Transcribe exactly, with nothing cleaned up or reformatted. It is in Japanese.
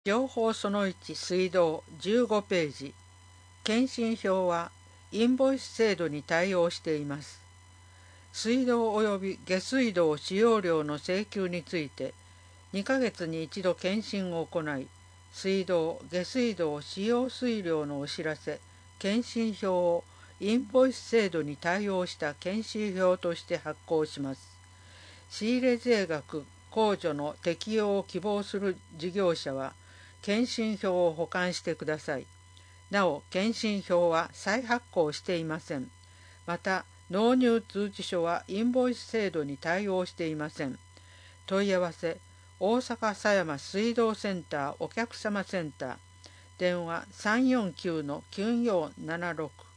情報そのいち水道じゅうごページ。検針票はインボイス制度に対応しています。水道及び下水道使用料の請求についてにかげつに一度検針を行い、水道・下水道使用水量のお知らせ、検針票をインボイス制度に対応した検針票として発行します。仕入税額控除の適用を希望する事業者は、検針票を保管してください。なお、検針票は再発行していません。また、納入通知書はインボイス制度に対応していません。問い合わせ、大阪狭山水道センターお客様センター、電話 さんよんきゅうのきゅうよんななろく。